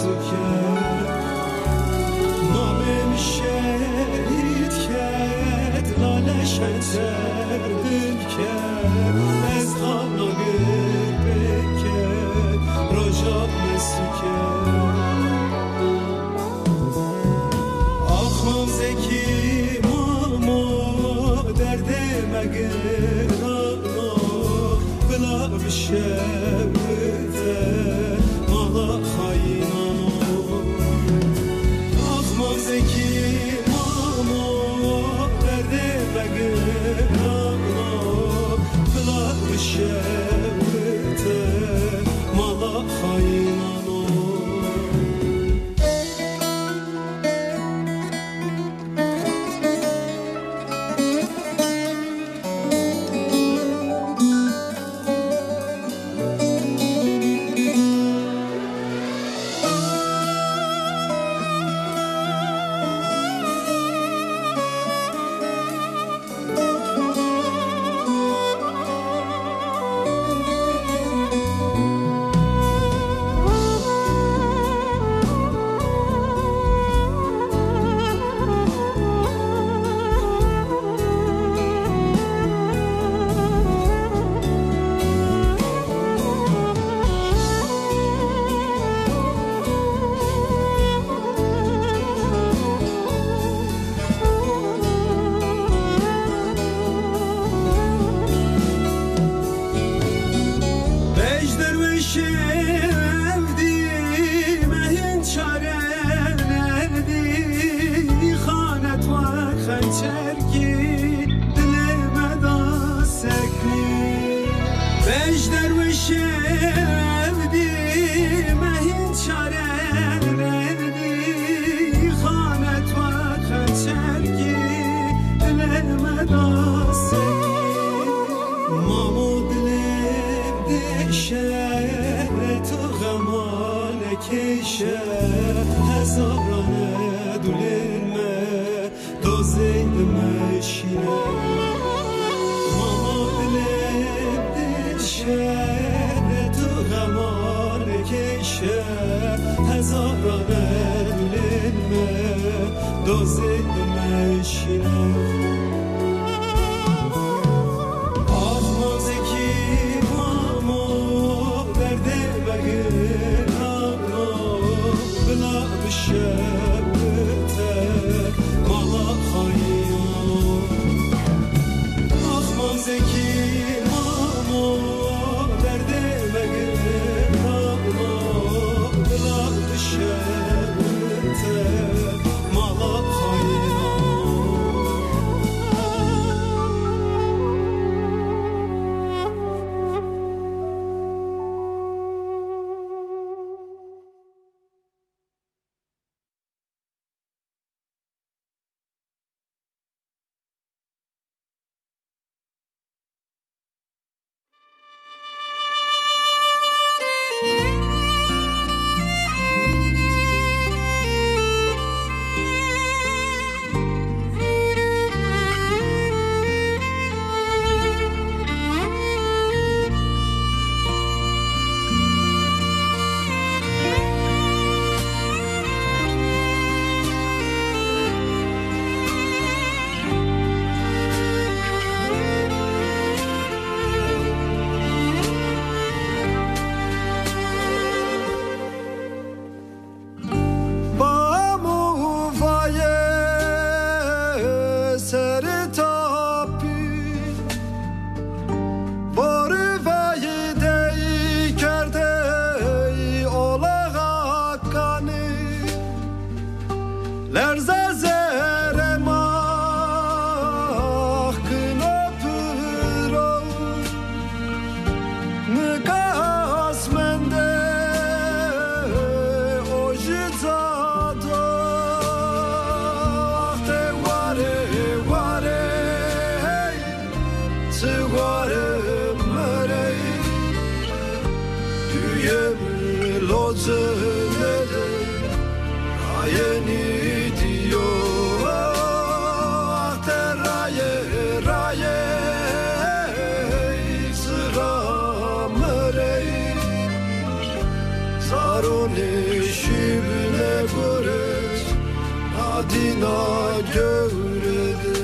سوکت مامم شهید کرد لالش انتر دل کرد از خانا گربه کرد رجا مسوکت آخمام زکی ماما درده مگرانا بلا بشبته مالا خاینانو آخمام زکی ماما درده مگرانا بلا بشبته مالا خاینانو Sarı adına göredir.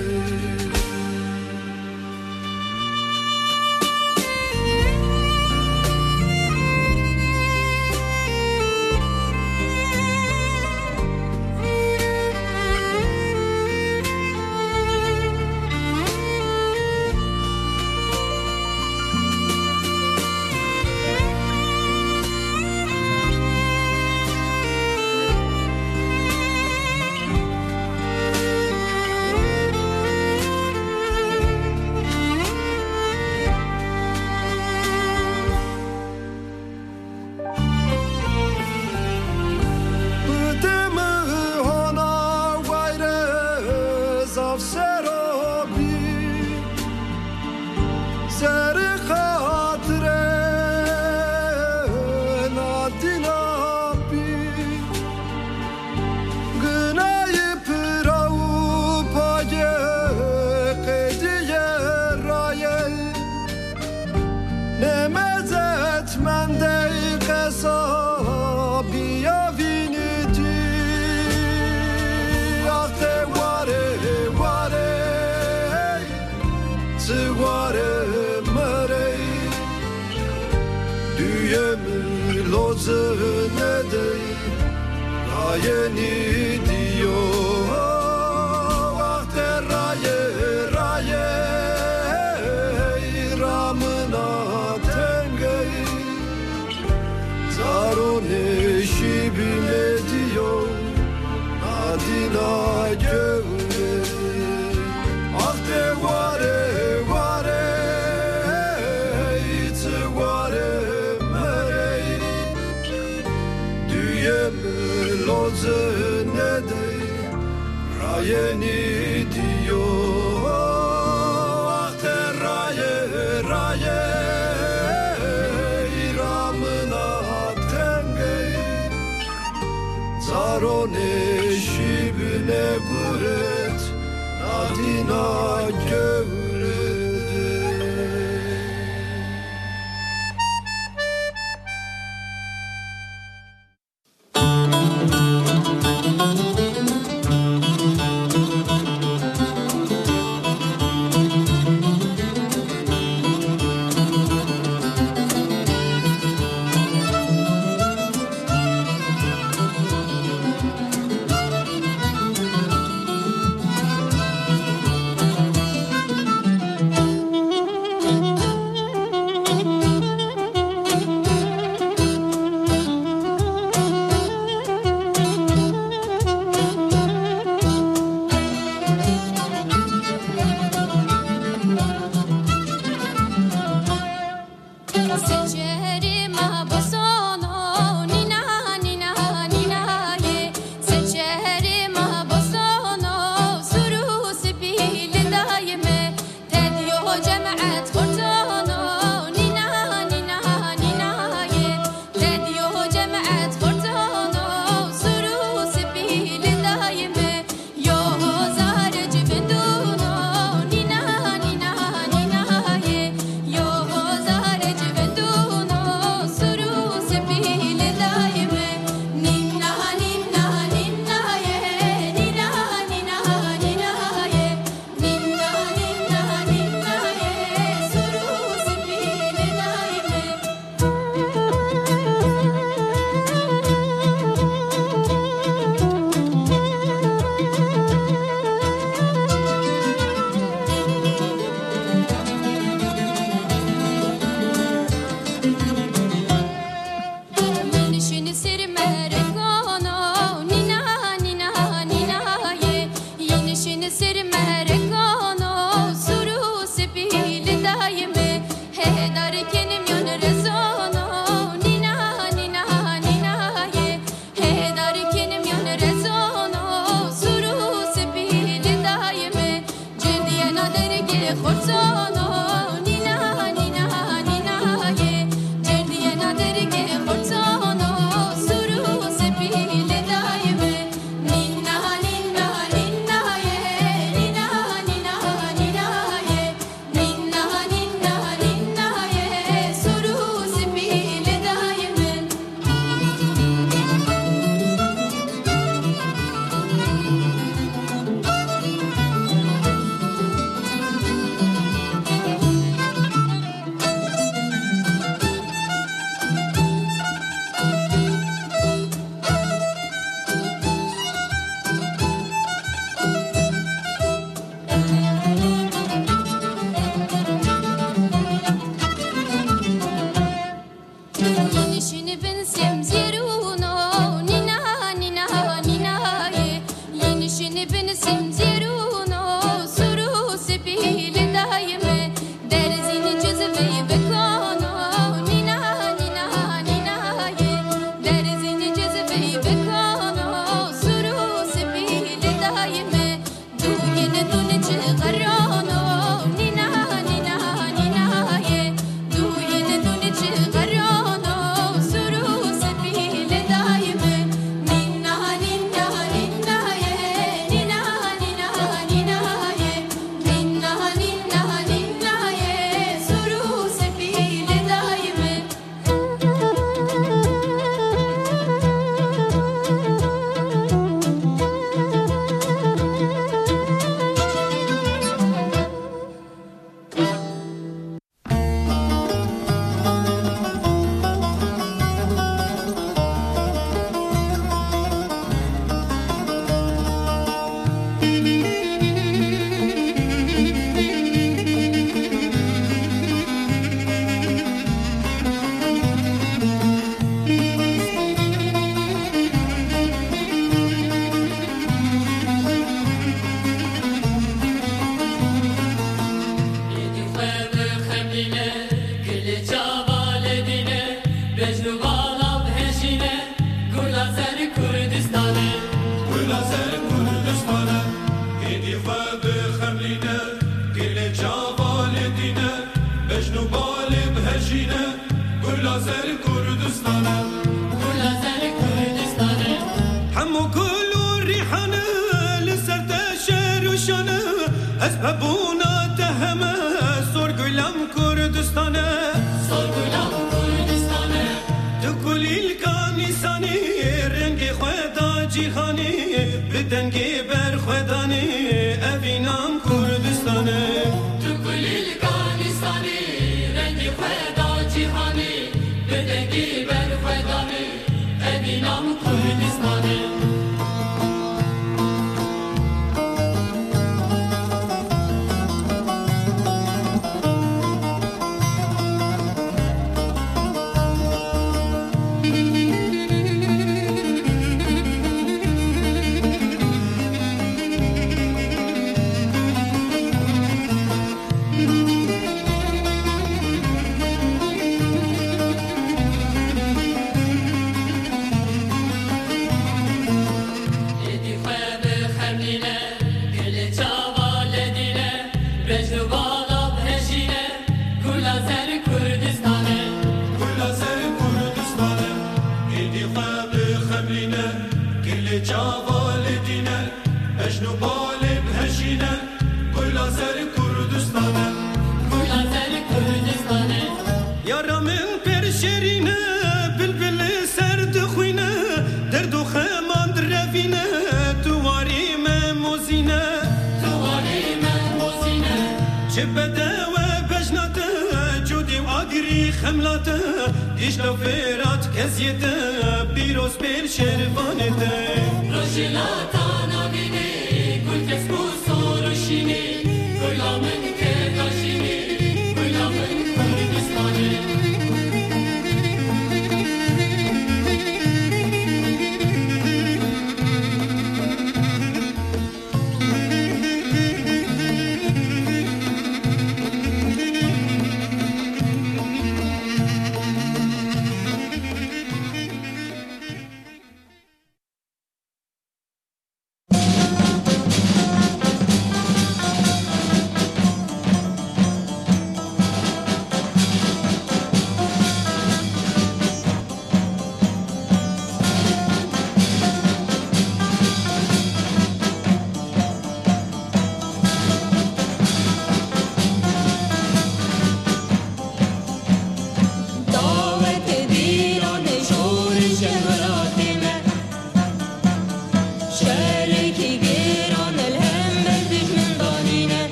Yeni diyor vakte raye ramına tengey zarun eşibine diyor adına göre vakte vare itse vare merey düyem Lodzene de rayeni diyor ahte raye ramına tengey zarone şibine guret adina göre. Kurdistane Hedi xwe bi xemlîne Gilê çavalêdîne Bejn û balê bihejîne Gula zer Kurdistane Gula zer Kurdistane Hemû gul û rîhane Li ser te şer û şane Ez pebûna te heme Sor gulam Kurdistane Sor gulam Kurdistane Tu kulîlka nîsanî Rengê xwe da cîhanî Bi dengê ber xwedanî Evî nam Kurdistane Tu kulîlka nîsanî Rengê xwe da cîhanî Bi dengê ber xwedanî Evî nam Kurdistane خملات دیشتو فرات کزیت بیروز بیر شرفانت روشلاتا نامینه گل کسبو سروشینه گلامن که داشینه گلامن کردستانه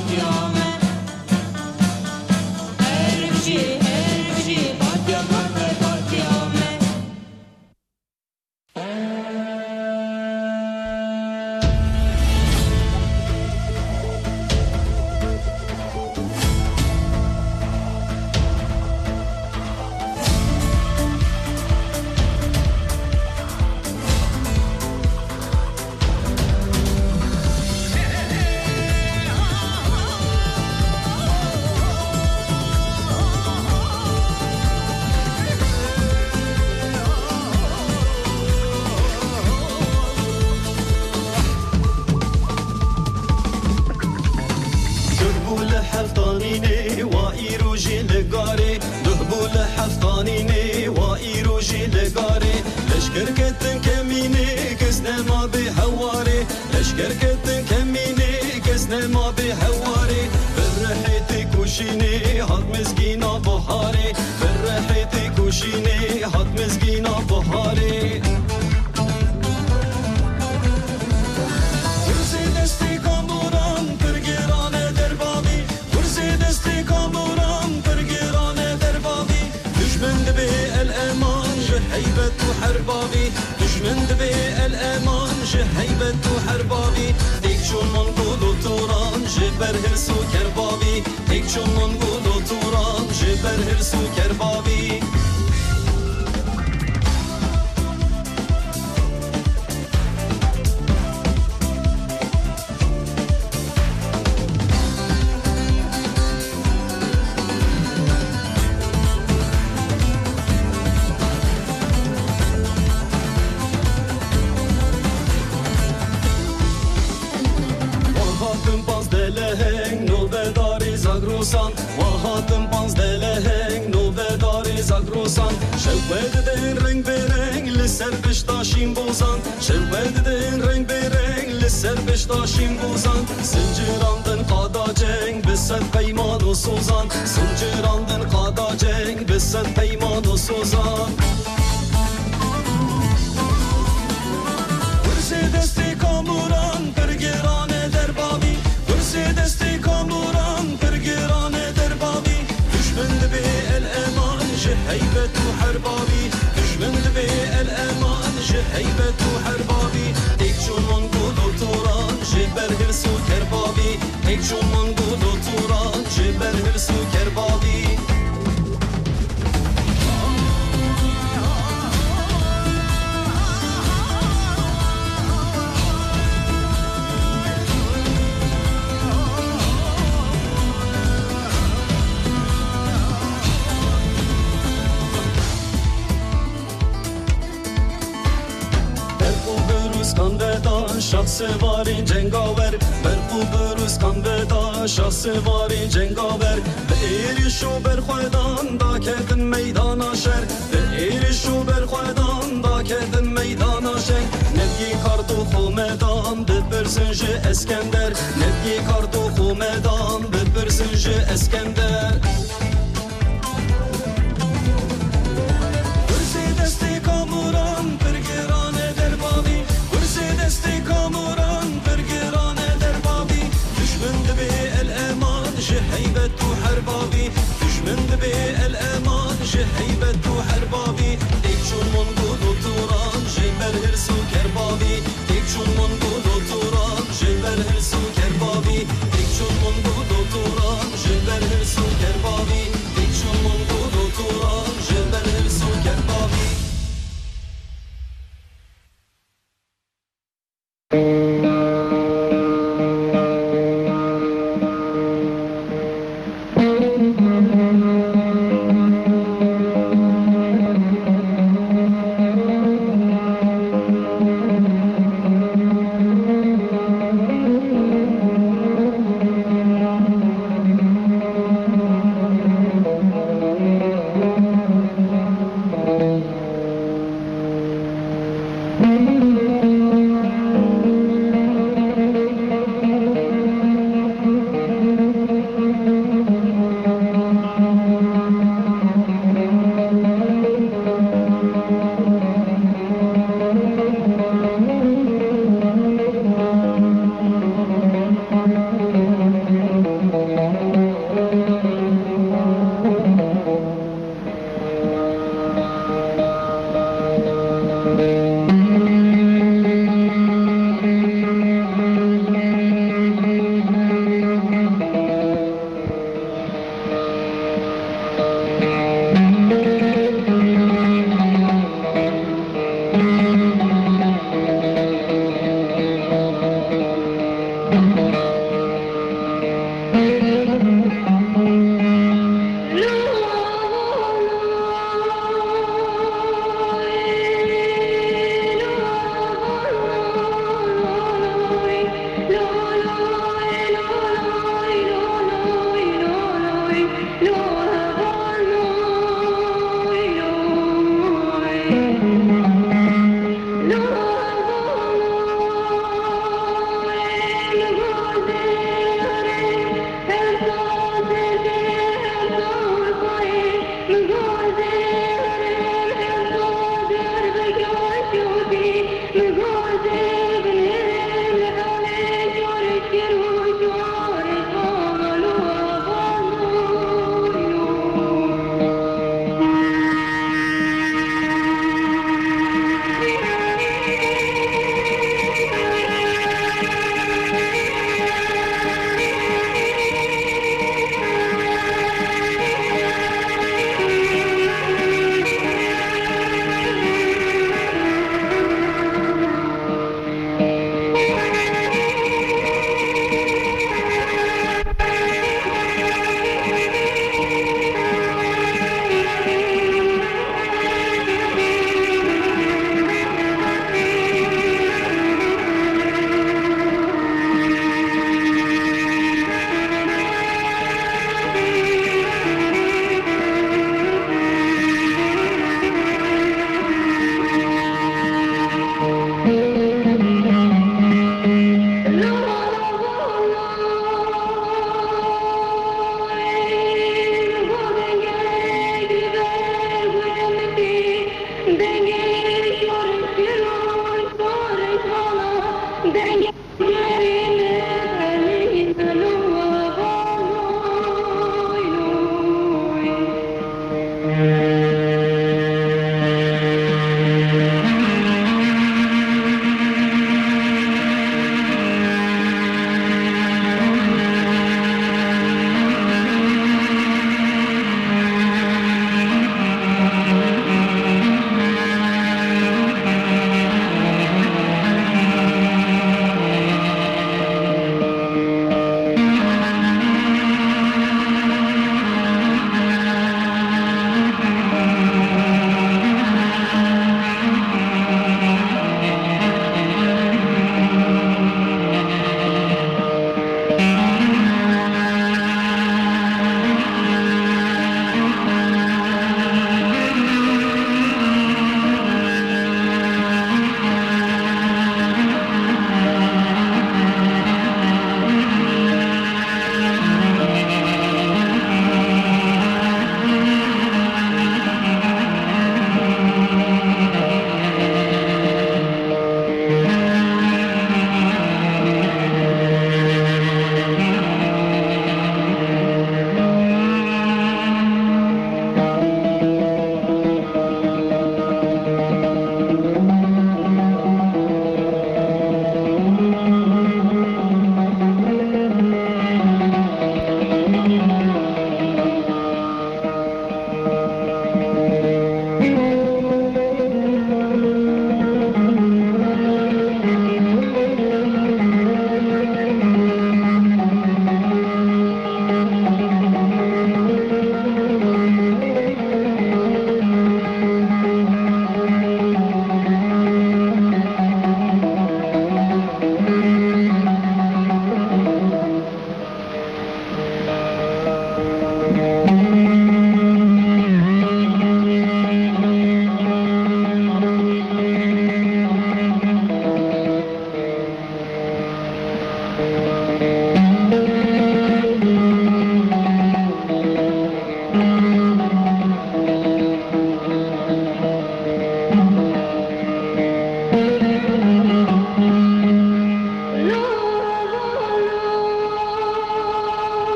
Her bir şey, لشکرکتن کمینه کس نما به هواره لشکرکتن کمینه کس نما به هواره فرحت کوشینه حد مزگینا بهاره فرحت کوشینه حد مزگینا بهاره گرزی دستی کاموران پرگرانه در بابی گرزی دستی کاموران پرگرانه در بابی دشمن دبی الامان جهیبت و حربابی دشمن دبی الامان جهیبت و حربابی دیک چون منگول و توران جبر هرس و کربابی دیک چون منگول و توران جبر هرس و کربابی وهاتم پانز دلهنگ نو بداری زاگروسان شوید دین رنگ برنگ لسر بشتاشیم بوزان شوید دین رنگ برنگ لسر بشتاشیم بوزان سنجراندن قادا جنگ بسد پیمان و سوزان سنجراندن قادا جنگ بسد پیمان و سوزان ورسی دستی کاموران پرگرانه در بابی ورسی دستی کاموران پرگرانه در بابی دشمن دبی الامان جهیبت و حربابی دشمن دبی الامان جهیبت و حربابی دیک چون منگول و توران جبر هرس و کربابی دیک چون منگول و توران جبر هرس و کربابی شخص واری جنگاور برقو بروز کن بدا شخص واری جنگاور به ایرش و برخوادان دا کردن میدان شهر به ایرش و برخوادان دا کردن میدان شهر نبی کارتو خومدان به برزنج اسکندر نبی کارتو خومدان به برزنج اسکندر ورسی دستی کاموران پرگرانه در بابی ورسی دستی کاموران پرگرانه در بابی دشمن دبی الامان جهیبت و حربابی دشمن دبی الامان جهیبت و حربابی دیک چون منگول و توران جبر هرس و کربابی دیک چون منگول و توران جبر هرس و کربابی دیک چون منگول و توران جبر هرس و کربابی دیک چون منگول و توران جبر هرس و کربابی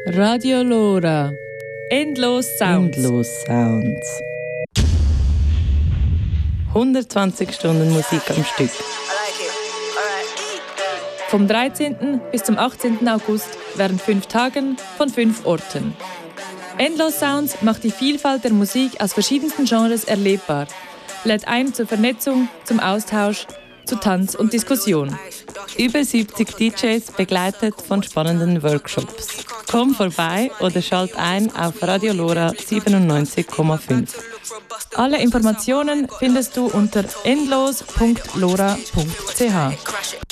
Radio Lora. Endlos Sounds. Endlos Sounds. 120 Stunden Musik am Stück. Vom 13. bis zum 18. August während 5 Tagen von 5 Orten. Endlos Sounds macht die Vielfalt der Musik aus verschiedensten Genres erlebbar, lädt ein zur Vernetzung, zum Austausch, zu Tanz und Diskussion. Über 70 DJs begleitet von spannenden Workshops. Komm vorbei oder schalt ein auf Radio Lora 97,5. Alle Informationen findest du unter endlos.lora.ch.